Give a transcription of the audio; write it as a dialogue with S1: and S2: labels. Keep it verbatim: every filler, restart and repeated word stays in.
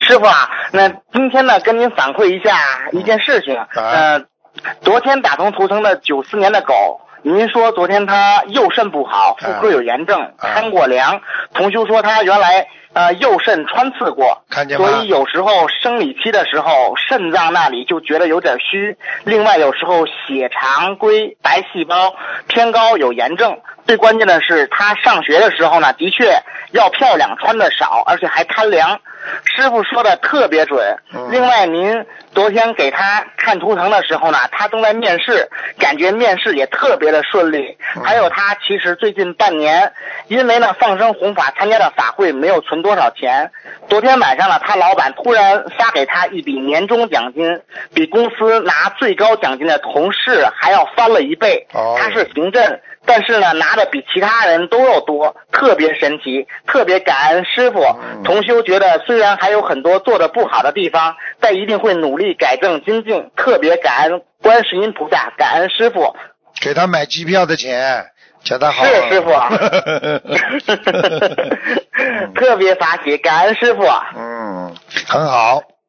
S1: 师傅啊，那今天呢跟您反馈一下一件事情。
S2: 嗯、
S1: 呃，昨天打通图腾的九四年的狗，您说昨天他右肾不好，妇科有炎症，贪过凉。同修说他原来呃右肾穿刺过，
S2: 看见吗？
S1: 所以有时候生理期的时候肾脏那里就觉得有点虚。另外有时候血常规白细胞偏高，有炎症。最关键的是他上学的时候呢，的确要漂亮，穿的少，而且还贪凉。师傅说的特别准。另外您昨天给他看图腾的时候呢，他正在面试，感觉面试也特别的顺利。还有他其实最近半年因为呢放生弘法参加的法会没有存多少钱，昨天晚上呢他老板突然发给他一笔年终奖金，比公司拿最高奖金的同事还要翻了一倍。他是行政，但是呢拿的比其他人都要多，特别神奇，特别感恩师傅。同修觉得虽然还有很多做的不好的地方，但一定会努力改正精进，特别感恩观世音菩萨，感恩师傅。
S2: 给他买机票的钱叫他好。
S1: 是师傅特别法喜，感恩师傅。
S2: 嗯，很好。